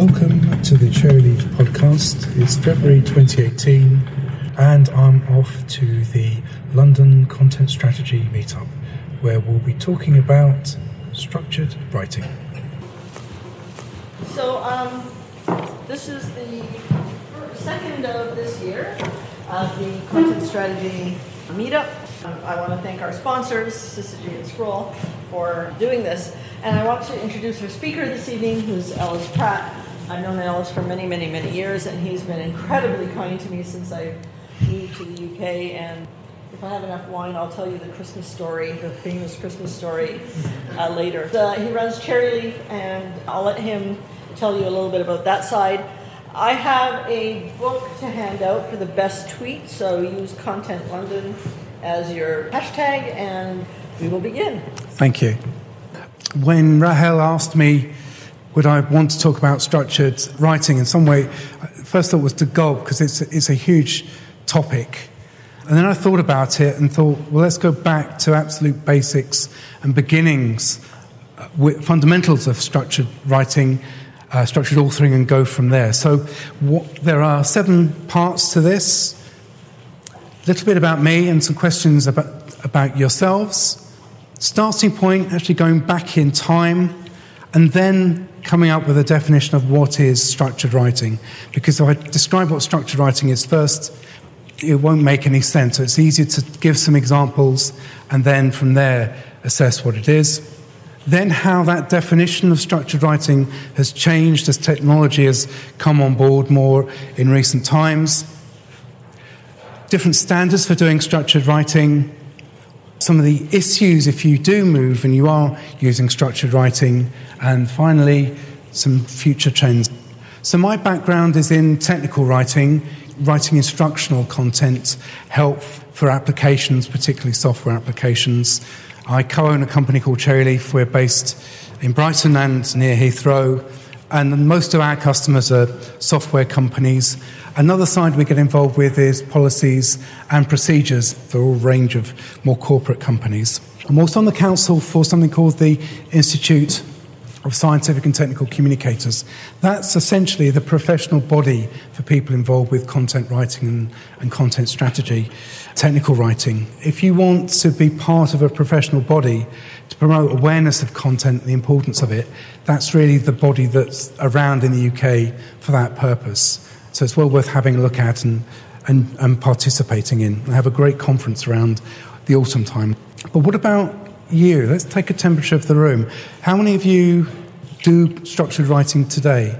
Welcome to the Cherry Leaf podcast. It's February 2018 and I'm off to the London Content Strategy Meetup where we'll be talking about structured writing. So this is the second of this year of the Content Strategy Meetup. I want to thank our sponsors, Syzygy and Scroll, for doing this. And I want to introduce our speaker this evening, who's Ellis Pratt. I've known Ellis for many, many, many years, and he's been incredibly kind to me since I moved to the UK. And if I have enough wine, I'll tell you the Christmas story, the famous Christmas story, later. He runs Cherry Leaf, and I'll let him tell you a little bit about that side. I have a book to hand out for the best tweet, so use Content London as your hashtag, and we will begin. Thank you. When Rahel asked me would I want to talk about structured writing in some way, first thought was to gulp because it's a huge topic. And then I thought about it and thought, well, let's go back to absolute basics and beginnings, fundamentals of structured writing, structured authoring, and go from there. So there are 7 parts to this. A little bit about me and some questions about yourselves. Starting point, actually going back in time, and then coming up with a definition of what is structured writing. Because if I describe what structured writing is first, it won't make any sense. So it's easier to give some examples and then from there assess what it is. Then how that definition of structured writing has changed as technology has come on board more in recent times. Different standards for doing structured writing. Some of the issues if you do move and you are using structured writing, and finally some future trends. So my background is in technical writing instructional content, help for applications, particularly software applications. I co-own a company called Cherry Leaf. We're based in Brighton and near Heathrow, and most of our customers are software companies. Another side we get involved with is policies and procedures for a range of more corporate companies. I'm also on the council for something called the Institute of Scientific and Technical Communicators. That's essentially the professional body for people involved with content writing and content strategy, technical writing. If you want to be part of a professional body to promote awareness of content, the importance of it, that's really the body that's around in the UK for that purpose. So it's well worth having a look at and participating in. I have a great conference around the autumn time. But what about you? Let's take a temperature of the room. How many of you do structured writing today?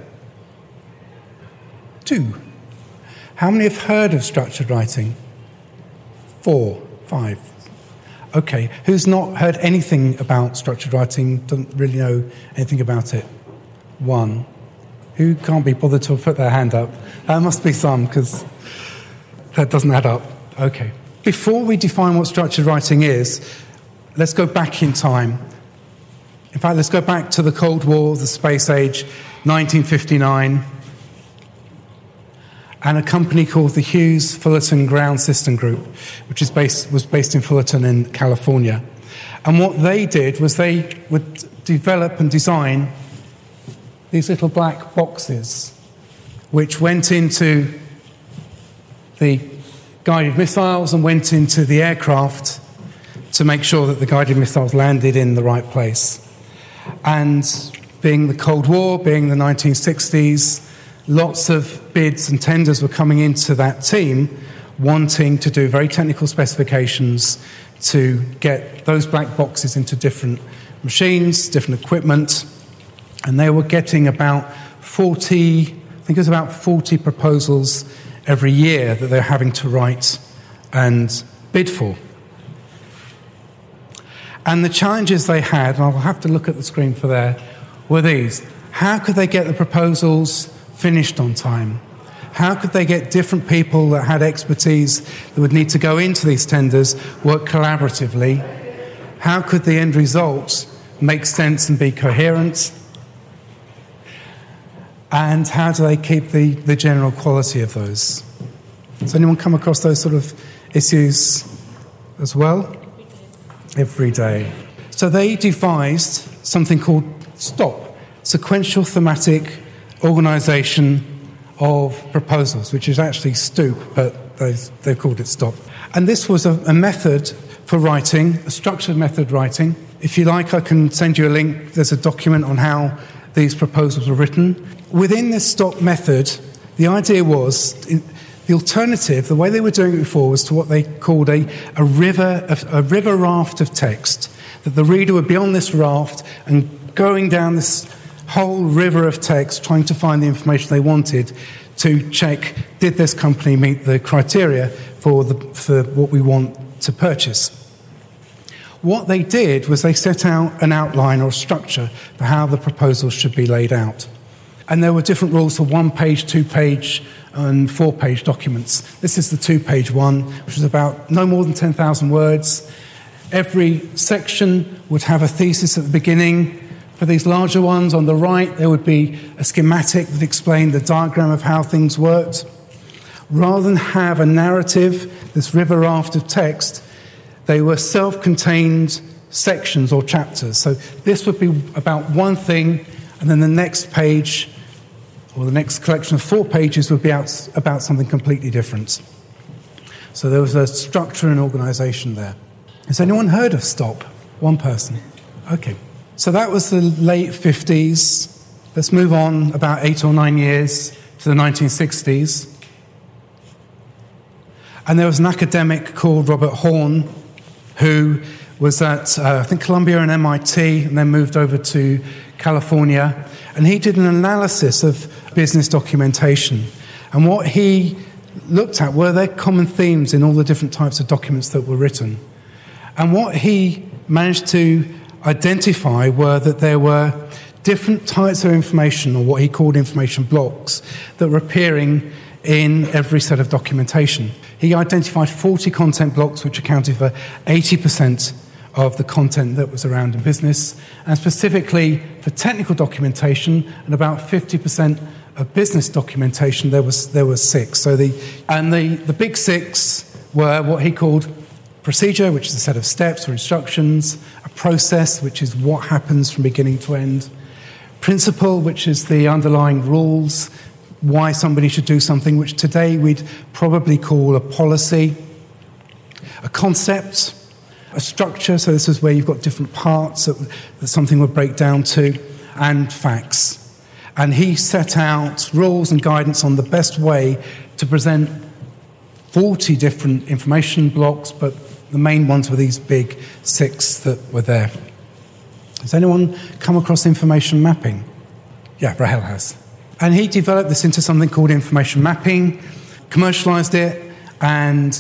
2. How many have heard of structured writing? 4, 5. Okay. Who's not heard anything about structured writing, doesn't really know anything about it? 1. Who can't be bothered to put their hand up? There must be some, because that doesn't add up. Okay. Before we define what structured writing is, let's go back in time. In fact, let's go back to the Cold War, the space age, 1959, and a company called the Hughes Fullerton Ground System Group, which was based in Fullerton in California. And what they did was they would develop and design these little black boxes, which went into the guided missiles and went into the aircraft to make sure that the guided missiles landed in the right place. And being the Cold War, being the 1960s, lots of bids and tenders were coming into that team wanting to do very technical specifications to get those black boxes into different machines, different equipment. And they were getting about 40 proposals every year that they're having to write and bid for. And the challenges they had, and I'll have to look at the screen for there, were these. How could they get the proposals finished on time? How could they get different people that had expertise that would need to go into these tenders work collaboratively? How could the end result make sense and be coherent? And how do they keep the general quality of those? Has anyone come across those sort of issues as well? Every day. So they devised something called STOP, Sequential Thematic organisation of proposals, which is actually STOOP, but they've called it STOP. And this was a method for writing, a structured method writing. If you like, I can send you a link. There's a document on how these proposals were written. Within this STOP method, the idea was, the alternative, the way they were doing it before, was to what they called a river raft of text, that the reader would be on this raft and going down this whole river of text, trying to find the information they wanted to check, did this company meet the criteria for what we want to purchase. What they did was they set out an outline or a structure for how the proposals should be laid out. And there were different rules for 1-page, 2-page, and 4-page documents. This is the 2-page one, which is about no more than 10,000 words. Every section would have a thesis at the beginning. For these larger ones, on the right, there would be a schematic that explained the diagram of how things worked. Rather than have a narrative, this river raft of text, they were self-contained sections or chapters. So this would be about one thing, and then the next page, or the next collection of 4 pages, would be about something completely different. So there was a structure and organisation there. Has anyone heard of STOP? One person. Okay. So that was the late 50s. Let's move on about 8 or 9 years to the 1960s. And there was an academic called Robert Horn who was at, I think, Columbia and MIT, and then moved over to California. And he did an analysis of business documentation. And what he looked at were there common themes in all the different types of documents that were written. And what he managed to identify were that there were different types of information, or what he called information blocks, that were appearing in every set of documentation. He identified 40 content blocks, which accounted for 80% of the content that was around in business, and specifically for technical documentation, and about 50% of business documentation, there was 6. So the big 6 were what he called procedure, which is a set of steps or instructions; a process, which is what happens from beginning to end; principle, which is the underlying rules, why somebody should do something, which today we'd probably call a policy; a concept; a structure, so this is where you've got different parts that something would break down to; and facts. And he set out rules and guidance on the best way to present 40 different information blocks, but the main ones were these big 6 that were there. Has anyone come across information mapping? Yeah, Rahel has. And he developed this into something called information mapping, commercialized it, and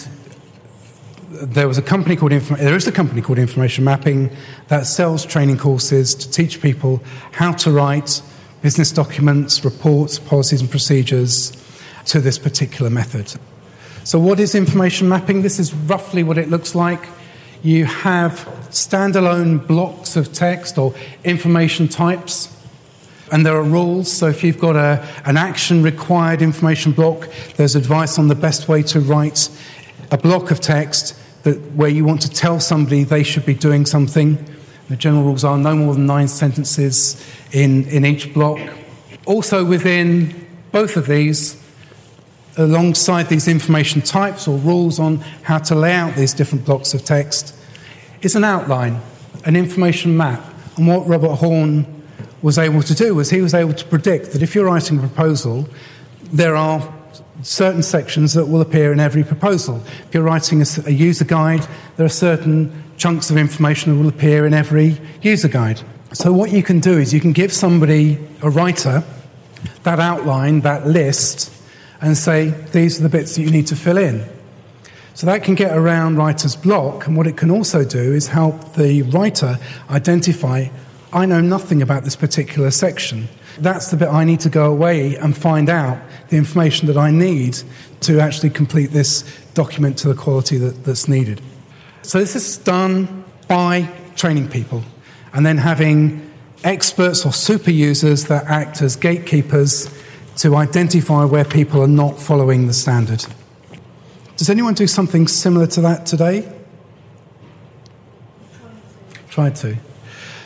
there is a company called Information Mapping that sells training courses to teach people how to write business documents, reports, policies and procedures to this particular method. So what is information mapping? This is roughly what it looks like. You have standalone blocks of text or information types, and there are rules. So if you've got an action-required information block, there's advice on the best way to write a block of text where you want to tell somebody they should be doing something. The general rules are no more than 9 sentences in each block. Also within both of these, alongside these information types or rules on how to lay out these different blocks of text, is an outline, an information map. And what Robert Horn was able to do was he was able to predict that if you're writing a proposal, there are certain sections that will appear in every proposal. If you're writing a user guide, there are certain chunks of information that will appear in every user guide. So what you can do is you can give somebody, a writer, that outline, that list, and say, these are the bits that you need to fill in. So that can get around writer's block, and what it can also do is help the writer identify, I know nothing about this particular section. That's the bit I need to go away and find out the information that I need to actually complete this document to the quality that's needed. So this is done by training people and then having experts or super users that act as gatekeepers to identify where people are not following the standard. Does anyone do something similar to that today? Try to.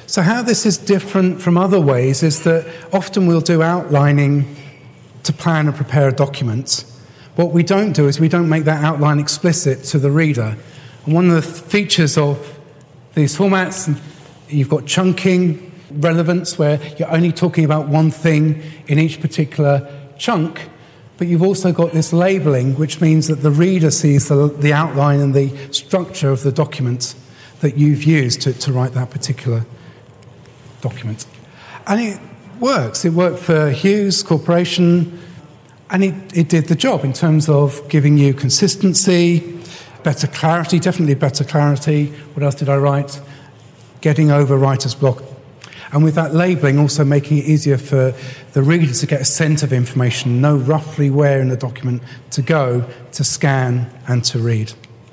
So how this is different from other ways is that often we'll do outlining to plan and prepare a document. What we don't do is we don't make that outline explicit to the reader. And one of the features of these formats, you've got chunking, relevance, where you're only talking about one thing in each particular chunk, but you've also got this labeling, which means that the reader sees the outline and the structure of the document that you've used to write that particular document. And it works. It worked for Hughes Corporation, and it did the job in terms of giving you consistency, better clarity, definitely better clarity. What else did I write? Getting over writer's block. And with that labelling, also making it easier for the reader to get a sense of information, know roughly where in the document to go, to scan and to read.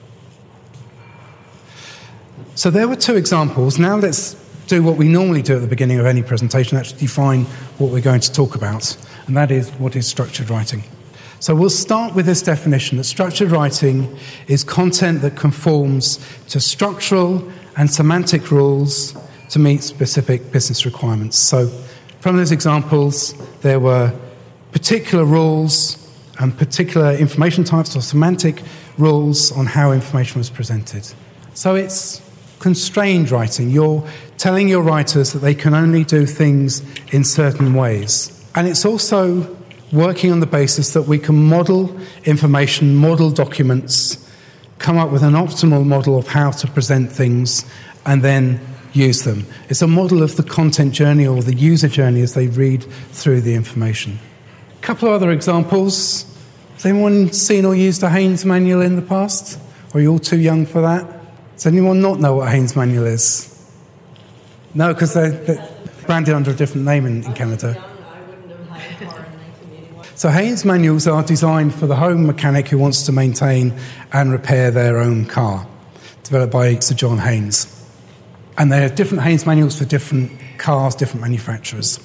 So there were two examples. Now let's do what we normally do at the beginning of any presentation, actually define what we're going to talk about, and that is what is structured writing. So we'll start with this definition, that structured writing is content that conforms to structural and semantic rules to meet specific business requirements. So from those examples, there were particular rules and particular information types or semantic rules on how information was presented. So it's constrained writing. You're telling your writers that they can only do things in certain ways. And it's also working on the basis that we can model information, model documents, come up with an optimal model of how to present things, and then use them. It's a model of the content journey or the user journey as they read through the information. A couple of other examples. Has anyone seen or used a Haynes manual in the past? Or are you all too young for that? Does anyone not know what a Haynes manual is? No, because they're branded under a different name in Canada. I wouldn't have had a car in 1981. So Haynes manuals are designed for the home mechanic who wants to maintain and repair their own car, developed by Sir John Haynes. And there are different Haynes manuals for different cars, different manufacturers.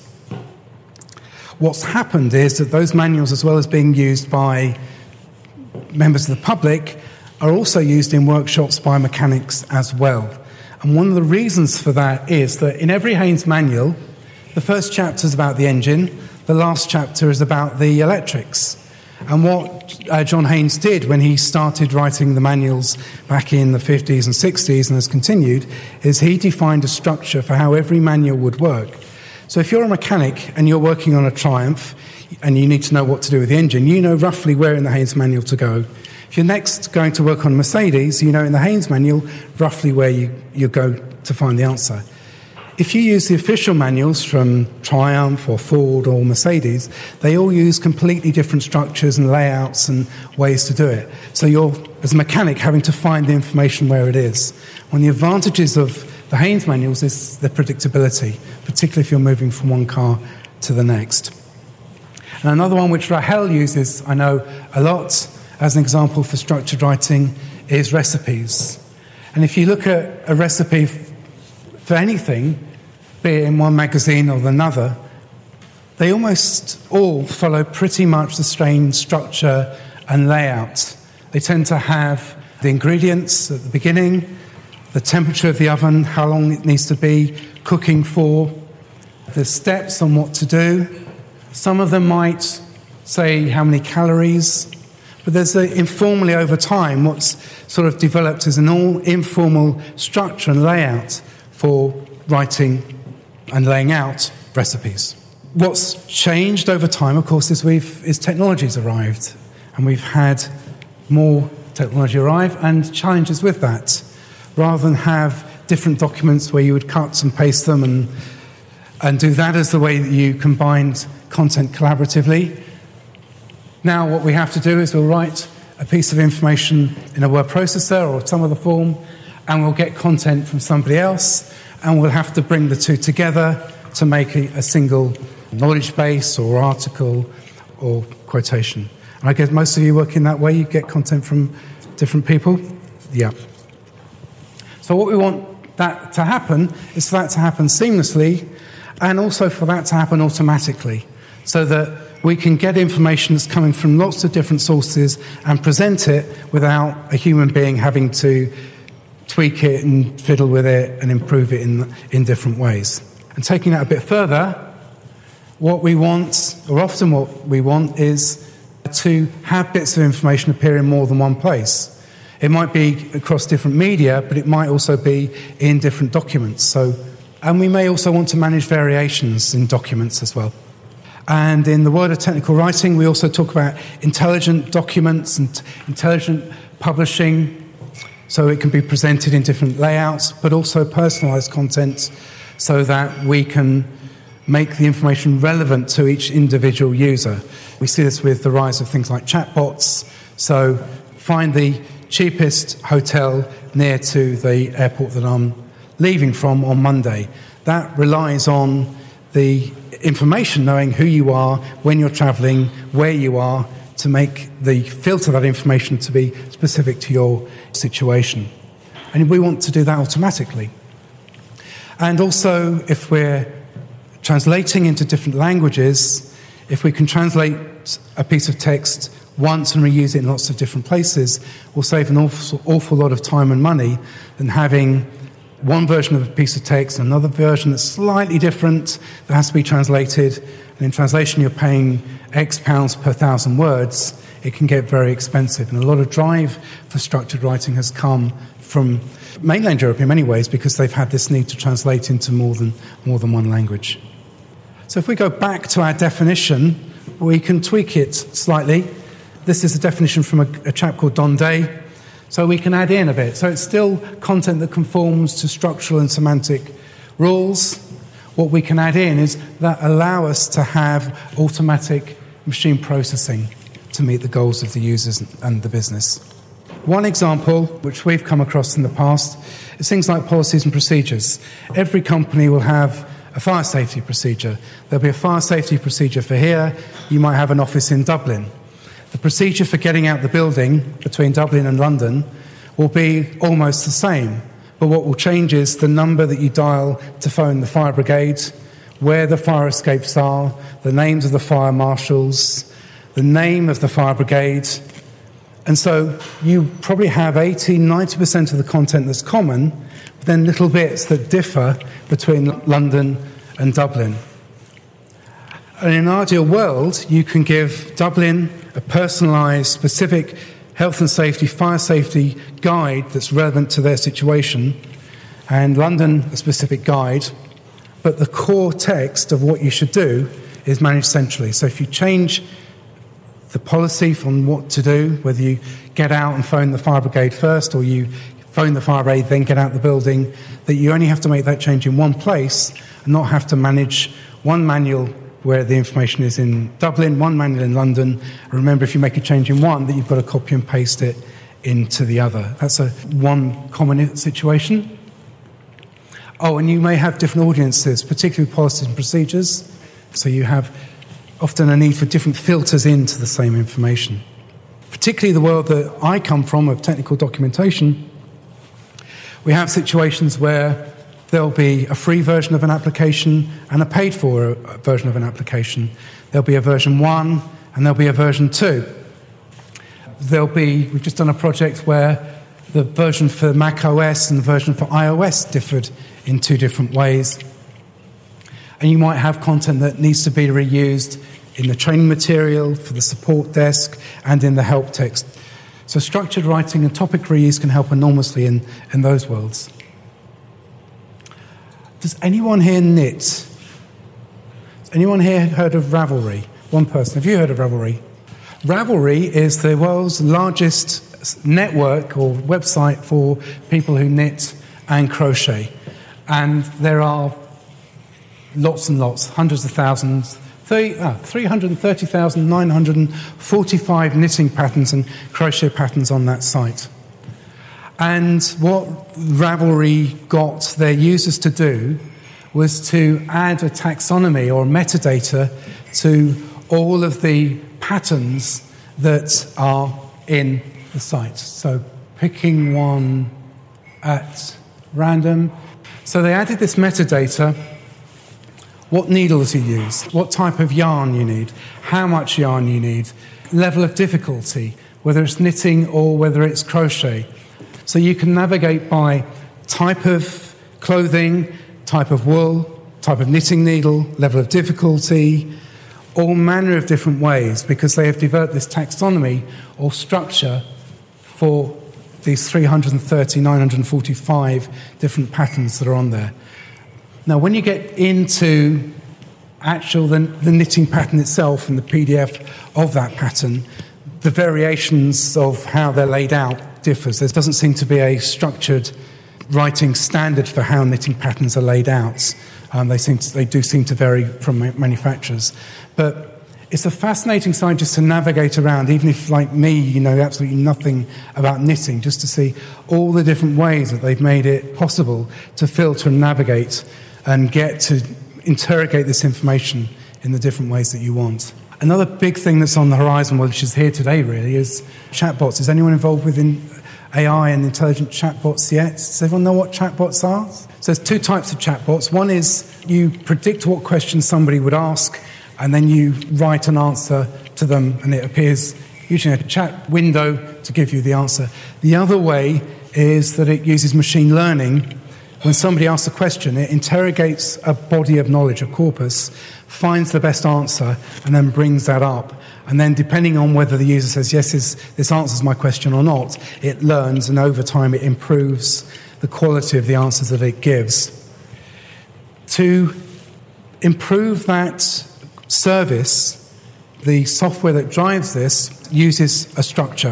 What's happened is that those manuals, as well as being used by members of the public, are also used in workshops by mechanics as well. And one of the reasons for that is that in every Haynes manual, the first chapter is about the engine, the last chapter is about the electrics. And what John Haynes did when he started writing the manuals back in the 50s and 60s and has continued, is he defined a structure for how every manual would work. So if you're a mechanic and you're working on a Triumph and you need to know what to do with the engine, you know roughly where in the Haynes manual to go. If you're next going to work on Mercedes, you know in the Haynes manual roughly where you go to find the answer. If you use the official manuals from Triumph or Ford or Mercedes, they all use completely different structures and layouts and ways to do it. So you're, as a mechanic, having to find the information where it is. One of the advantages of the Haynes manuals is the predictability, particularly if you're moving from one car to the next. And another one which Rahel uses, I know, a lot as an example for structured writing is recipes. And if you look at a recipe for anything, be it in one magazine or another, they almost all follow pretty much the same structure and layout. They tend to have the ingredients at the beginning, the temperature of the oven, how long it needs to be cooking for, the steps on what to do. Some of them might say how many calories, but there's informally over time what's sort of developed as an all informal structure and layout for writing and laying out recipes. What's changed over time, of course, is technology's arrived, and we've had more technology arrive and challenges with that. Rather than have different documents where you would cut and paste them and do that as the way that you combined content collaboratively, now what we have to do is we'll write a piece of information in a word processor or some other form, and we'll get content from somebody else, and we'll have to bring the two together to make a single knowledge base or article or quotation. And I guess most of you work in that way. You get content from different people. Yeah. So what we want that to happen is for that to happen seamlessly, and also for that to happen automatically, so that we can get information that's coming from lots of different sources and present it without a human being having to tweak it and fiddle with it and improve it in different ways. And taking that a bit further, what we want, or often what we want, is to have bits of information appear in more than one place. It might be across different media, but it might also be in different documents. And we may also want to manage variations in documents as well. And in the world of technical writing, we also talk about intelligent documents and intelligent publishing, so it can be presented in different layouts, but also personalized content so that we can make the information relevant to each individual user. We see this with the rise of things like chatbots. So find the cheapest hotel near to the airport that I'm leaving from on Monday. That relies on the information, knowing who you are, when you're travelling, where you are, to filter that information to be specific to your situation. And we want to do that automatically. And also, if we're translating into different languages, if we can translate a piece of text once and reuse it in lots of different places, we'll save an awful lot of time and money than having one version of a piece of text, another version that's slightly different, that has to be translated. And in translation, you're paying X pounds per 1,000 words. It can get very expensive. And a lot of drive for structured writing has come from mainland Europe in many ways, because they've had this need to translate into more than one language. So if we go back to our definition, we can tweak it slightly. This is a definition from a chap called Don Day. So we can add in a bit. So it's still content that conforms to structural and semantic rules. What we can add in is that allow us to have automatic machine processing to meet the goals of the users and the business. One example, which we've come across in the past, is things like policies and procedures. Every company will have a fire safety procedure. There'll be a fire safety procedure for here. You might have an office in Dublin. The procedure for getting out the building between Dublin and London will be almost the same. But what will change is the number that you dial to phone the fire brigade, where the fire escapes are, the names of the fire marshals, the name of the fire brigade. And so you probably have 80-90% of the content that's common, but then little bits that differ between London and Dublin. And in an ideal world, you can give Dublin a personalised, specific health and safety, fire safety guide that's relevant to their situation, and London a specific guide, but the core text of what you should do is managed centrally. So if you change the policy from what to do, whether you get out and phone the fire brigade first, or you phone the fire brigade, then get out the building, that you only have to make that change in one place and not have to manage one manual where the information is in Dublin, one manual in London. Remember, if you make a change in one, that you've got to copy and paste it into the other. That's one common situation. Oh, and you may have different audiences, particularly policies and procedures. So you have often a need for different filters into the same information. Particularly the world that I come from, of technical documentation, we have situations where there'll be a free version of an application and a paid-for version of an application. There'll be a version 1 and there'll be a version 2. We've just done a project where the version for Mac OS and the version for iOS differed in 2 different ways. And you might have content that needs to be reused in the training material, for the support desk, and in the help text. So structured writing and topic reuse can help enormously in those worlds. Does anyone here knit? Has anyone here heard of Ravelry? One person. Have you heard of Ravelry? Ravelry is the world's largest network or website for people who knit and crochet. And there are lots and lots, hundreds of thousands, 330,945 knitting patterns and crochet patterns on that site. And what Ravelry got their users to do was to add a taxonomy or metadata to all of the patterns that are in the site. So picking one at random. So they added this metadata: what needles you use, what type of yarn you need, how much yarn you need, level of difficulty, whether it's knitting or whether it's crochet. So you can navigate by type of clothing, type of wool, type of knitting needle, level of difficulty, all manner of different ways, because they have developed this taxonomy or structure for these 945 different patterns that are on there. Now, when you get into the knitting pattern itself and the PDF of that pattern, the variations of how they're laid out differs. There doesn't seem to be a structured writing standard for how knitting patterns are laid out. They do seem to vary from manufacturers. But it's a fascinating side just to navigate around, even if, like me, you know absolutely nothing about knitting, just to see all the different ways that they've made it possible to filter and navigate and get to interrogate this information in the different ways that you want. Another big thing that's on the horizon, which is here today really, is chatbots. Is anyone involved with AI and intelligent chatbots yet? Does everyone know what chatbots are? So there's two types of chatbots. One is you predict what question somebody would ask, and then you write an answer to them, and it appears usually in a chat window to give you the answer. The other way is that it uses machine learning. When somebody asks a question, it interrogates a body of knowledge, a corpus, finds the best answer, and then brings that up. And then depending on whether the user says, yes, this answers my question or not, it learns, and over time it improves the quality of the answers that it gives. To improve that service, the software that drives this uses a structure.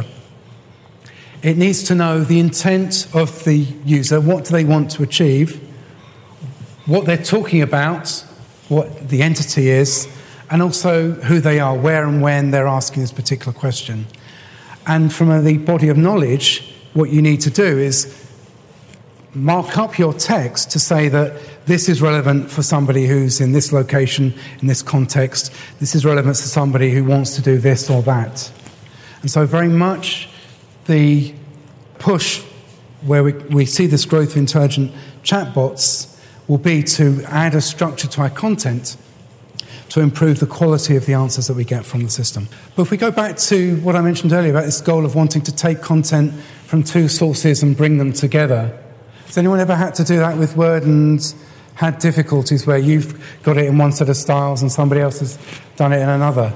It needs to know the intent of the user, what do they want to achieve, what they're talking about, what the entity is, and also who they are, where and when they're asking this particular question. And from the body of knowledge, what you need to do is mark up your text to say that this is relevant for somebody who's in this location, in this context. This is relevant to somebody who wants to do this or that. And so very much the push where we see this growth of intelligent chatbots will be to add a structure to our content to improve the quality of the answers that we get from the system. But if we go back to what I mentioned earlier about this goal of wanting to take content from two sources and bring them together, has anyone ever had to do that with Word and had difficulties where you've got it in one set of styles and somebody else has done it in another?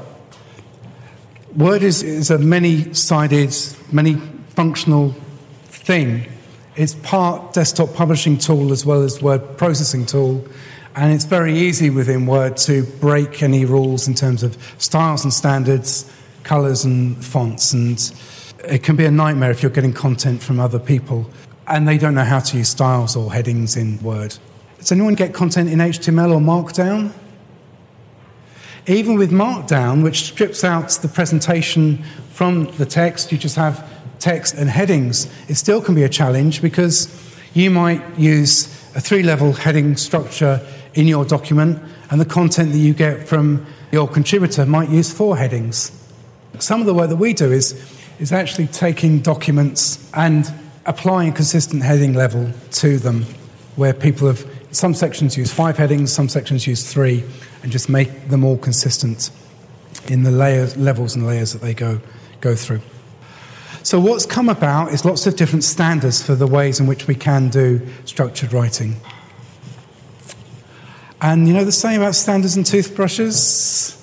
Word is a many-sided, many-functional thing. It's part desktop publishing tool as well as word processing tool, and it's very easy within Word to break any rules in terms of styles and standards, colours and fonts, and it can be a nightmare if you're getting content from other people and they don't know how to use styles or headings in Word. Does anyone get content in HTML or Markdown? Even with Markdown, which strips out the presentation from the text, you just have text and headings, it still can be a challenge because you might use a 3-level heading structure in your document and the content that you get from your contributor might use 4 headings. Some of the work that we do is actually taking documents and applying a consistent heading level to them, where people have, some sections use 5 headings, some sections use 3, and just make them all consistent in the levels and layers that they go through. So what's come about is lots of different standards for the ways in which we can do structured writing. And you know the same about standards and toothbrushes?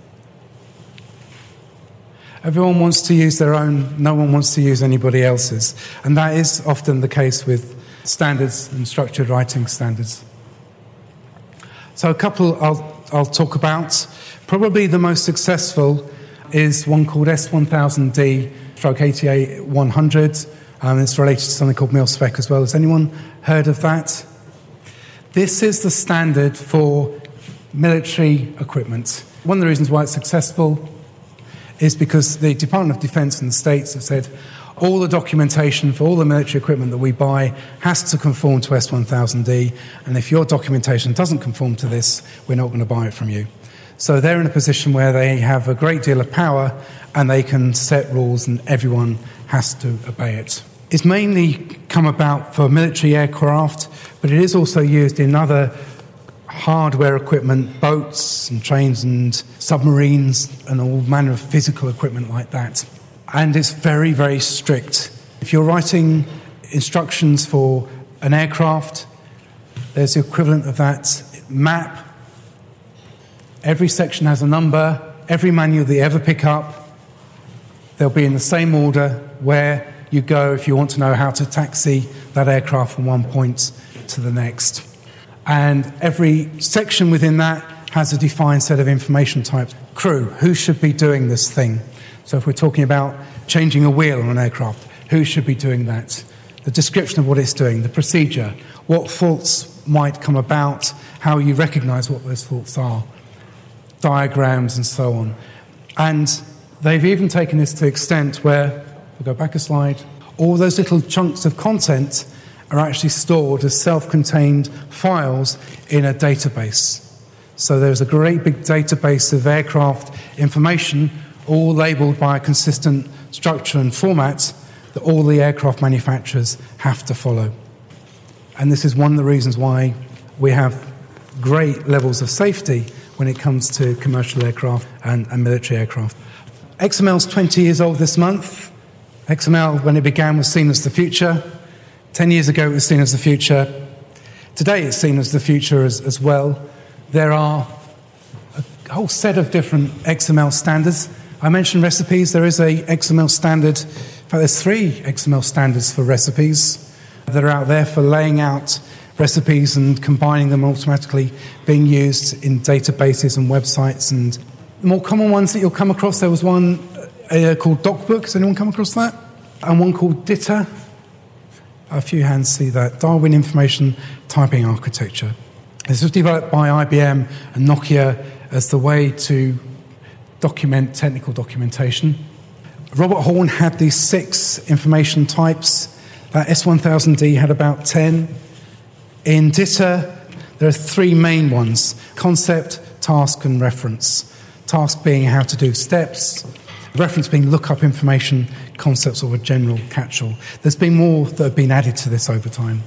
Everyone wants to use their own, no one wants to use anybody else's. And that is often the case with standards and structured writing standards. So a couple I'll talk about. Probably the most successful is one called S1000D/88100. It's related to something called MilSpec as well. Has anyone heard of that? This is the standard for military equipment. One of the reasons why it's successful is because the Department of Defense and the states have said all the documentation for all the military equipment that we buy has to conform to S1000D, and if your documentation doesn't conform to this, we're not going to buy it from you. So they're in a position where they have a great deal of power and they can set rules and everyone has to obey it. It's mainly come about for military aircraft, but it is also used in other hardware equipment, boats and trains and submarines and all manner of physical equipment like that. And it's very, very strict. If you're writing instructions for an aircraft. There's the equivalent of that map. Every section has a number. Every manual that you ever pick up, they'll be in the same order where you go if you want to know how to taxi that aircraft from one point to the next. And every section within that has a defined set of information types. Crew, who should be doing this thing? So if we're talking about changing a wheel on an aircraft, who should be doing that? The description of what it's doing, the procedure, what faults might come about, how you recognise what those faults are, diagrams and so on. And they've even taken this to the extent where, we'll go back a slide, all those little chunks of content are actually stored as self-contained files in a database. So there's a great big database of aircraft information, all labelled by a consistent structure and format that all the aircraft manufacturers have to follow. And this is one of the reasons why we have great levels of safety when it comes to commercial aircraft and military aircraft. XML's 20 years old this month. XML, when it began, was seen as the future. 10 years ago, it was seen as the future. Today, it's seen as the future as well. There are a whole set of different XML standards. I mentioned recipes. There is a XML standard. In fact, there's 3 XML standards for recipes that are out there for laying out recipes and combining them automatically, being used in databases and websites. And the more common ones that you'll come across, there was one called DocBook. Has anyone come across that? And one called DITA. A few hands see that. Darwin Information Typing Architecture. This was developed by IBM and Nokia as the way to document technical documentation. Robert Horn had these 6 information types. That S1000D had about 10. In DITA, there are 3 main ones: concept, task, and reference. Task being how to do steps, reference being look up information, concepts or a general catch-all. There's been more that have been added to this over time.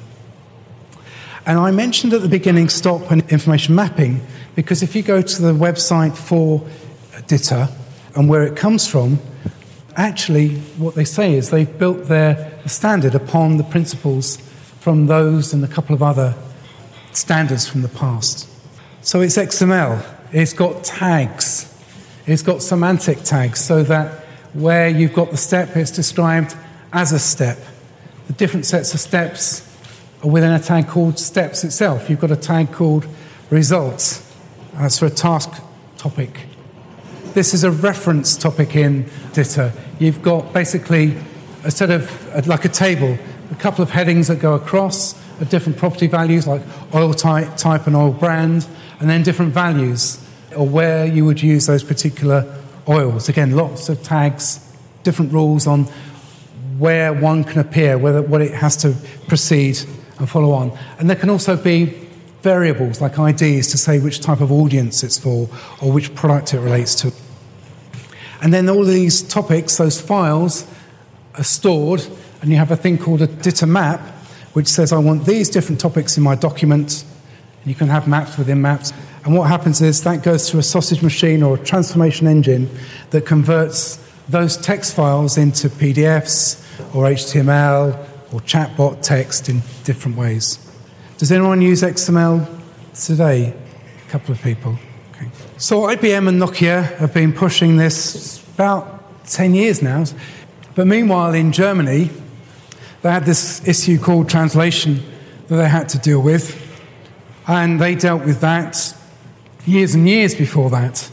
And I mentioned at the beginning STOP and information mapping because if you go to the website for DITA and where it comes from, actually what they say is they've built their standard upon the principles from those and a couple of other standards from the past. So it's XML. It's got tags. It's got semantic tags so that where you've got the step, it's described as a step. The different sets of steps are within a tag called steps itself. You've got a tag called results. That's for a task topic. This is a reference topic in DITA. You've got basically a set of, like a table, a couple of headings that go across of different property values like oil type and oil brand, and then different values or where you would use those particular oils. Again, lots of tags, different rules on where one can appear, what it has to proceed and follow on. And there can also be variables like IDs to say which type of audience it's for or which product it relates to. And then all these topics, those files, are stored, and you have a thing called a DITA map, which says I want these different topics in my document. You can have maps within maps. And what happens is that goes through a sausage machine or a transformation engine that converts those text files into PDFs or HTML or chatbot text in different ways. Does anyone use XML today? A couple of people. Okay. So IBM and Nokia have been pushing this about 10 years now. But meanwhile, in Germany, they had this issue called translation that they had to deal with. And they dealt with that years and years before that.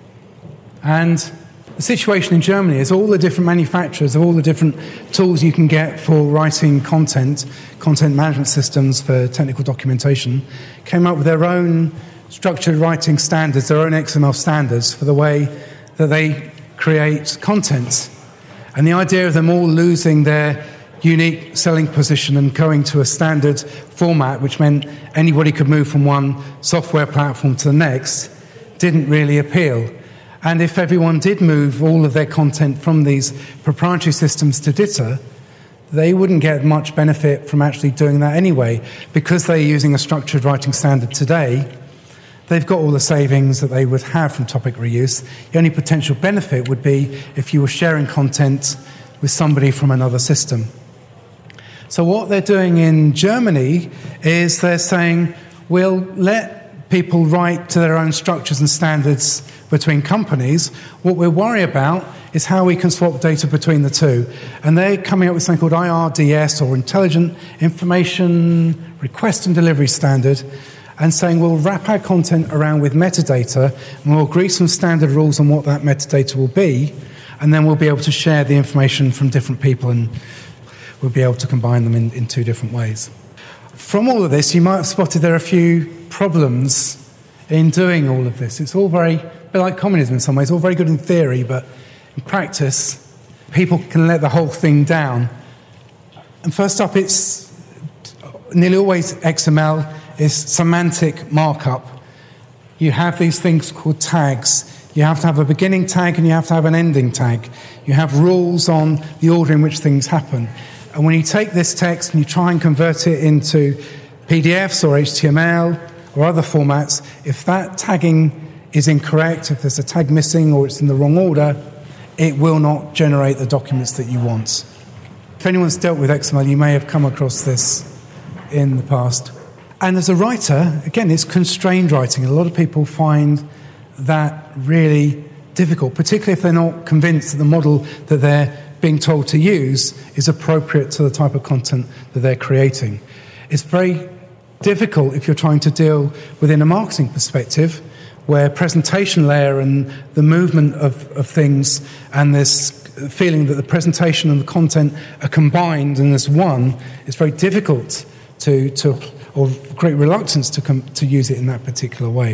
And the situation in Germany is all the different manufacturers of all the different tools you can get for writing content management systems for technical documentation, came up with their own structured writing standards, their own XML standards for the way that they create content. And the idea of them all losing their unique selling position and going to a standard format, which meant anybody could move from one software platform to the next, didn't really appeal. And if everyone did move all of their content from these proprietary systems to DITA, they wouldn't get much benefit from actually doing that anyway. Because they're using a structured writing standard today, they've got all the savings that they would have from topic reuse. The only potential benefit would be if you were sharing content with somebody from another system. So what they're doing in Germany is they're saying, we'll let people write to their own structures and standards between companies. What we worry about is how we can swap data between the two. And they're coming up with something called IRDS, or Intelligent Information Request and Delivery Standard, and saying we'll wrap our content around with metadata, and we'll agree some standard rules on what that metadata will be, and then we'll be able to share the information from different people, and we'll be able to combine them in two different ways. From all of this, you might have spotted there are a few problems in doing all of this. It's all a bit like communism in some ways, all very good in theory, but in practice, people can let the whole thing down. And first up, it's nearly always XML is semantic markup. You have these things called tags. You have to have a beginning tag and you have to have an ending tag. You have rules on the order in which things happen. And when you take this text and you try and convert it into PDFs or HTML or other formats, if that tagging is incorrect, if there's a tag missing or it's in the wrong order, it will not generate the documents that you want. If anyone's dealt with XML, you may have come across this in the past. And as a writer, again, it's constrained writing. A lot of people find that really difficult, particularly if they're not convinced that the model that they're being told to use is appropriate to the type of content that they're creating. It's very difficult if you're trying to deal within a marketing perspective, where presentation layer and the movement of things and this feeling that the presentation and the content are combined and as one, it's very difficult or great reluctance to use it in that particular way.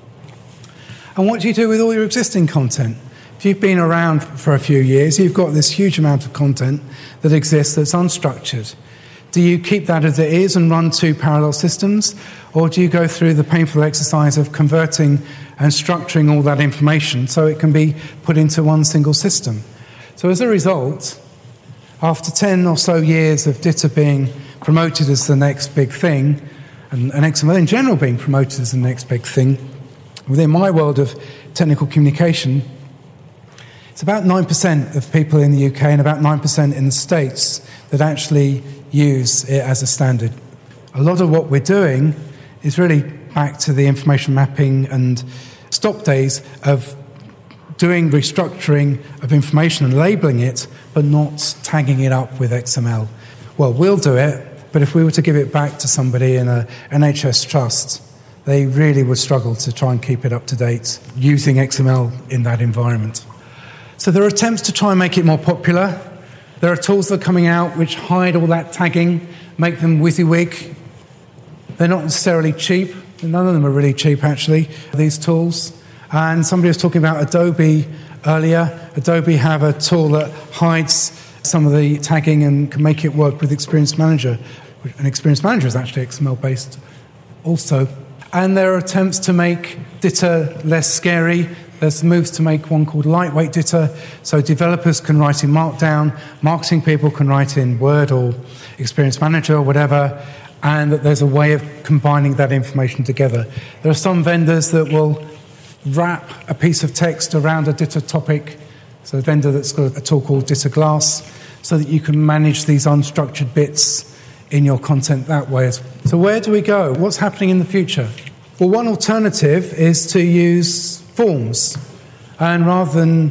And what do you do with all your existing content? If you've been around for a few years, you've got this huge amount of content that exists that's unstructured. Do you keep that as it is and run two parallel systems? Or do you go through the painful exercise of converting and structuring all that information so it can be put into one single system? So as a result, after 10 or so years of DITA being promoted as the next big thing, and XML in general being promoted as the next big thing, within my world of technical communication, it's about 9% of people in the UK and about 9% in the States that actually use it as a standard. A lot of what we're doing is really back to the information mapping and stop days of doing restructuring of information and labeling it, but not tagging it up with XML. Well, we'll do it, but if we were to give it back to somebody in a NHS trust, they really would struggle to try and keep it up to date using XML in that environment. So there are attempts to try and make it more popular. There are tools that are coming out which hide all that tagging, make them WYSIWYG. They're not necessarily cheap. None of them are really cheap, actually, these tools. And somebody was talking about Adobe earlier. Adobe have a tool that hides some of the tagging and can make it work with Experience Manager. And Experience Manager is actually XML-based also. And there are attempts to make DITA less scary. There's moves to make one called lightweight DITA, so developers can write in Markdown, marketing people can write in Word or Experience Manager or whatever, and that there's a way of combining that information together. There are some vendors that will wrap a piece of text around a DITA topic, so a vendor that's got a tool called DITA Glass, so that you can manage these unstructured bits in your content that way. So where do we go? What's happening in the future? Well, one alternative is to use forms, and rather than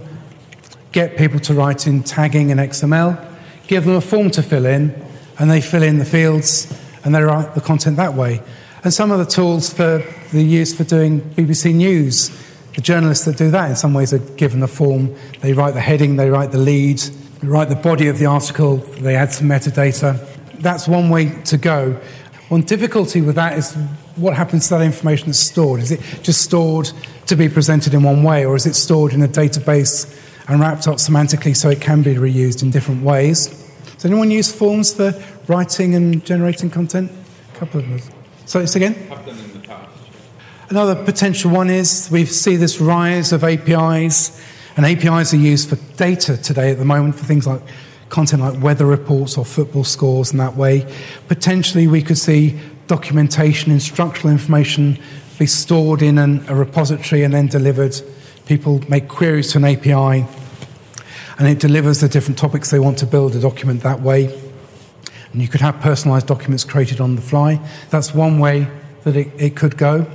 get people to write in tagging and XML, give them a form to fill in, and they fill in the fields and they write the content that way. And some of the tools for the use for doing BBC News, the journalists that do that in some ways are given a form. They write the heading, they write the lead, they write the body of the article, they add some metadata. That's one way to go. One difficulty with that is what happens to that information that's stored. Is it just stored to be presented in one way, or is it stored in a database and wrapped up semantically so it can be reused in different ways? Does anyone use forms for writing and generating content? A couple of us. So it's again? I've done in the past. Another potential one is we see this rise of APIs, and APIs are used for data today at the moment for things like content like weather reports or football scores, and that way potentially we could see documentation, instructional information be stored in a repository and then delivered. People make queries to an API and it delivers the different topics they want to build a document that way. And you could have personalised documents created on the fly. That's one way that it could go.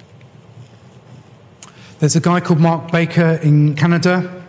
There's a guy called Mark Baker in Canada.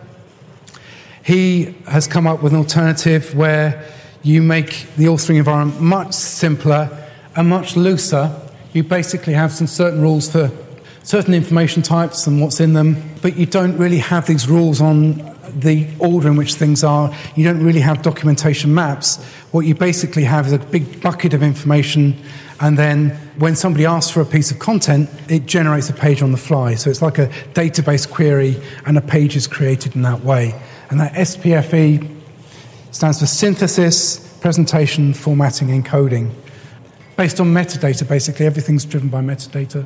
He has come up with an alternative where you make the authoring environment much simpler and much looser. You basically have some certain rules for certain information types and what's in them, but you don't really have these rules on the order in which things are. You don't really have documentation maps. What you basically have is a big bucket of information, and then when somebody asks for a piece of content, it generates a page on the fly. So it's like a database query, and a page is created in that way. And that SPFE stands for Synthesis, Presentation, Formatting, Encoding. Based on metadata, basically, everything's driven by metadata.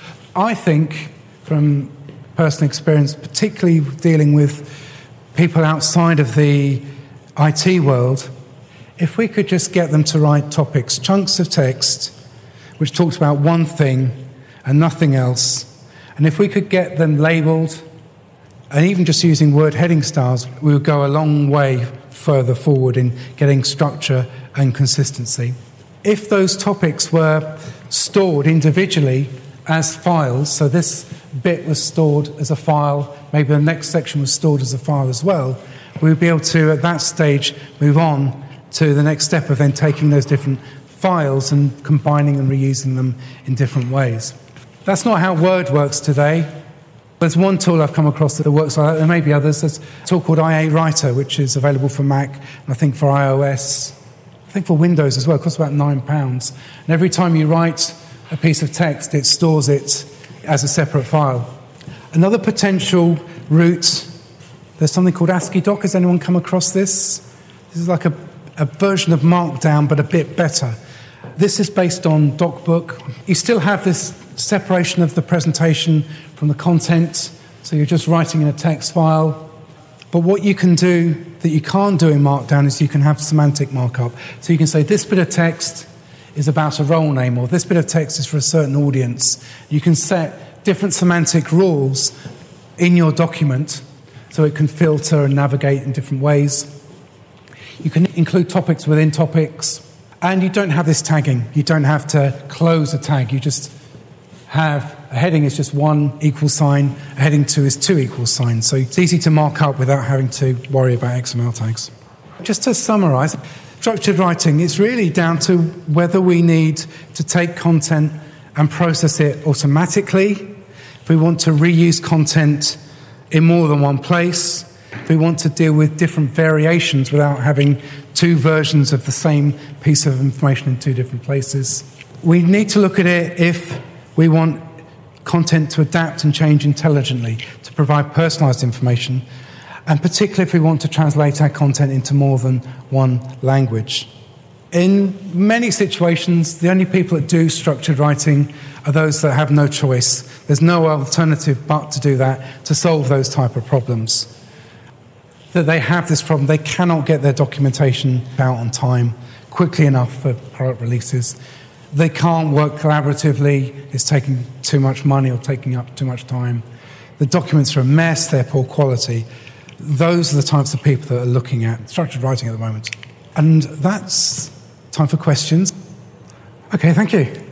I think, from personal experience, particularly dealing with people outside of the IT world, if we could just get them to write topics, chunks of text, which talks about one thing and nothing else, and if we could get them labelled, and even just using word heading styles, we would go a long way further forward in getting structure and consistency. If those topics were stored individually as files, so this bit was stored as a file, maybe the next section was stored as a file as well, we would be able to, at that stage, move on to the next step of then taking those different files and combining and reusing them in different ways. That's not how Word works today. There's one tool I've come across that works like that. There may be others. There's a tool called IA Writer, which is available for Mac, and I think for iOS, I think for Windows as well. It costs about £9. And every time you write a piece of text, it stores it as a separate file. Another potential route, there's something called ASCII Doc. Has anyone come across this? This is like a version of Markdown, but a bit better. This is based on DocBook. You still have this separation of the presentation from the content, so you're just writing in a text file. But what you can do that you can't do in Markdown is you can have semantic markup. So you can say this bit of text is about a role name, or this bit of text is for a certain audience. You can set different semantic rules in your document so it can filter and navigate in different ways. You can include topics within topics, and you don't have this tagging. You don't have to close a tag. You just have a heading is just one equal sign, a heading 2 is 2 equal signs. So it's easy to mark up without having to worry about XML tags. Just to summarize, structured writing is really down to whether we need to take content and process it automatically, if we want to reuse content in more than one place, if we want to deal with different variations without having two versions of the same piece of information in two different places. We need to look at it if we want content to adapt and change intelligently, to provide personalised information, and particularly if we want to translate our content into more than one language. In many situations, the only people that do structured writing are those that have no choice. There's no alternative but to do that, to solve those type of problems. That they have this problem, they cannot get their documentation out on time, quickly enough for product releases. They can't work collaboratively, it's taking too much money or taking up too much time. The documents are a mess, they're poor quality. Those are the types of people that are looking at structured writing at the moment. And that's time for questions. Okay, thank you.